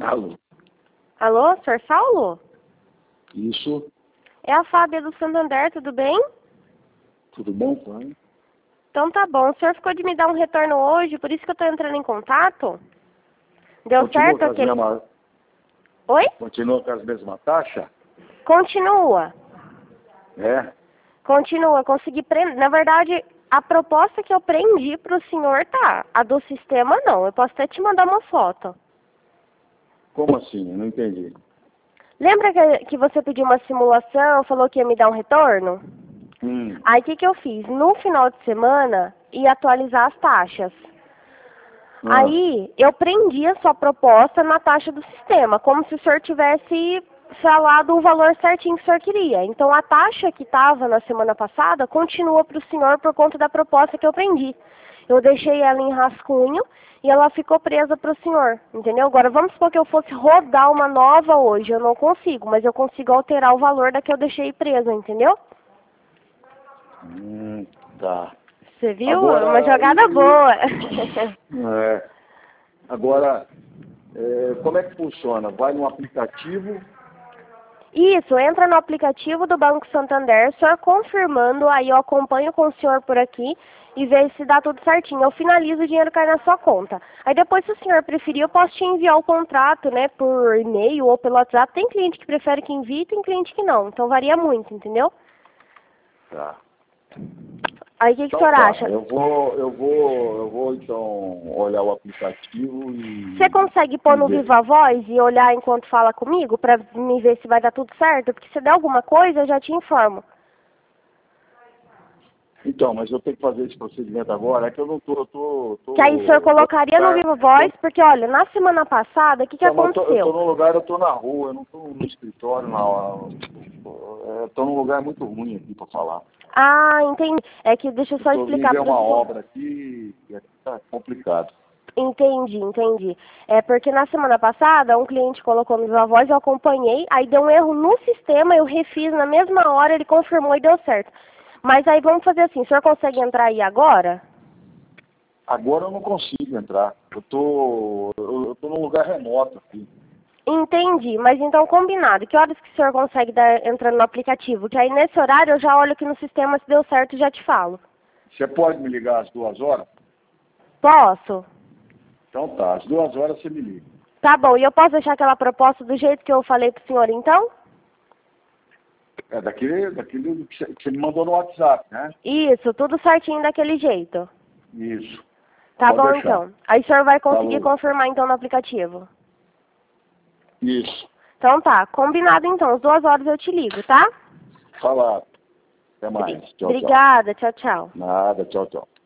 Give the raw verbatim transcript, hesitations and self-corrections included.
Alô? Alô, senhor Saulo? Isso. É a Fábia do Santander, tudo bem? Tudo bom, pai? Então tá bom. O senhor ficou de me dar um retorno hoje, por isso que eu tô entrando em contato? Deu Continua certo com as aquele... mesmas... Oi? Continua com as mesmas taxas? Continua. É? Continua. Consegui prender... Na verdade, a proposta que eu prendi pro senhor tá. A do sistema não. Eu posso até te mandar uma foto. Como assim? Eu não entendi. Lembra que, que você pediu uma simulação, falou que ia me dar um retorno? Hum. Aí o que, que eu fiz? No final de semana, ia atualizar as taxas. Ah. Aí, eu prendi a sua proposta na taxa do sistema, como se o senhor tivesse falado o valor certinho que o senhor queria. Então, a taxa que estava na semana passada continua para o senhor por conta da proposta que eu prendi. Eu deixei ela em rascunho e ela ficou presa para o senhor, entendeu? Agora, vamos supor que eu fosse rodar uma nova hoje. Eu não consigo, mas eu consigo alterar o valor da que eu deixei presa, entendeu? Hum, tá. Você viu? Agora, Uma jogada e- boa. É. Agora, é, como é que funciona? Vai no aplicativo? Isso, entra no aplicativo do Banco Santander, o senhor confirmando, aí eu acompanho com o senhor por aqui e vejo se dá tudo certinho. Eu finalizo, o dinheiro cai na sua conta. Aí depois, se o senhor preferir, eu posso te enviar o contrato, né, por e-mail ou pelo WhatsApp. Tem cliente que prefere que envie, tem cliente que não. Então varia muito, entendeu? Tá. Aí o que, que Então o senhor tá, acha? eu vou, eu vou, eu vou então olhar o aplicativo e, Você consegue pôr e no ver. Viva Voz e olhar enquanto fala comigo, pra me ver se vai dar tudo certo? Porque se der alguma coisa, eu já te informo. Então, mas eu tenho que fazer esse procedimento agora, é que eu não tô, eu tô, tô, Que aí o senhor tô, colocaria no Viva Voz, porque olha, na semana passada, o que, que então, mas eu tô, eu tô aconteceu? num lugar, eu tô na rua, eu não tô no escritório, não. Eu tô num lugar muito ruim aqui pra falar. Ah, entendi. É que deixa eu Eu só tô vindo explicar ver para o uma senhor. obra aqui e aqui tá complicado. Entendi, entendi. É porque na semana passada, um cliente colocou no Viva Voz, eu acompanhei, aí deu um erro no sistema, eu refiz na mesma hora, ele confirmou e deu certo. Mas aí vamos fazer assim, o senhor consegue entrar aí agora? Agora eu não consigo entrar. Eu tô, eu, eu tô num lugar remoto aqui. Entendi, mas então combinado. Que horas que o senhor consegue dar, entrar no aplicativo? Que aí nesse horário eu já olho aqui no sistema, se deu certo, já te falo. Você pode me ligar às duas horas? Posso? Então tá, às duas horas você me liga. Tá bom, e eu posso deixar aquela proposta do jeito que eu falei pro senhor então? É daquele, daquele que você que você me mandou no WhatsApp, né? Isso, tudo certinho daquele jeito. Isso. Tá Pode bom deixar. então. Aí o senhor vai conseguir Falou. confirmar então no aplicativo. Isso. Então tá, combinado então. Às duas horas eu te ligo, tá? Falado. Até mais. Tchau, tchau. Obrigada, tchau, tchau. Nada, tchau, tchau.